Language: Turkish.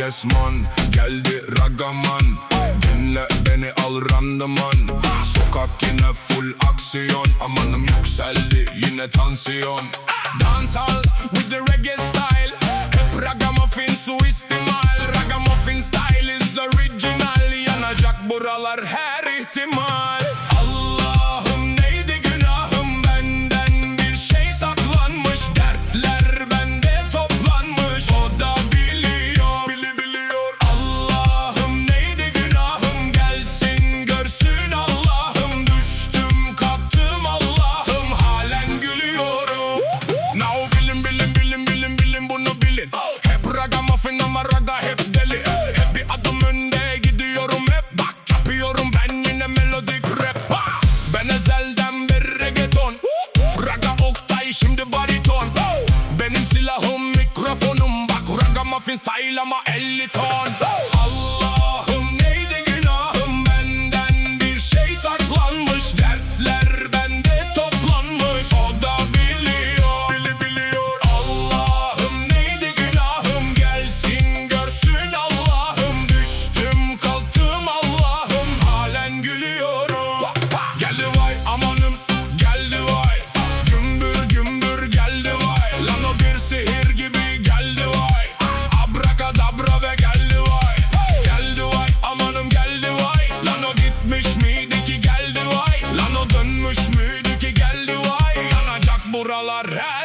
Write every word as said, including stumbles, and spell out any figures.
yes man, geldi Ragaman. Dinle beni al randıman. Sokak yine full aksiyon. Amanım yükseldi yine tansiyon. Dancehall with the reggae style. Hep ragamuffin suistimal. Ragamuffin style is original. Yanacak buralar her ihtimal. Allah'ım neydi günahım, benden bir şey saklanmış. Dertler bende toplanmış, o da biliyor, bili biliyor. Allah'ım neydi günahım, gelsin görsün Allah'ım. Düştüm kalktım Allah'ım, halen gülüyorum. Now bilin bilin bilin bilin bilin bunu bilin. Hep ragamuffin ama raga hep deli. Hep bir adım önde gidiyorum hep. Bak yapıyorum ben yine melodik rap. Ben ezelden beri reggaeton. Raga Oktay şimdi bariton. Benim silahım mikrofonum. Bak ragamuffin style ama elli ton. Allah'ım neydi günahım, benden bir şey saklanmış. Dertler bende toplanmış, o da biliyor, bili biliyor. Allah'ım neydi günahım, gelsin görsün Allah'ım. Düştüm kalktım Allah'ım, halen gülüyorum. Geldi vay amanım, geldi vay. Gümbür gümbür geldi vay. Lan o bir sihir gibi geldi vay. Abrakadabra ve geldi vay. Geldi vay amanım geldi vay. Lan o gitmiş miydi ki geldi vay. Lan o dönmüş müydü ki geldi vay. Yanacak buralar her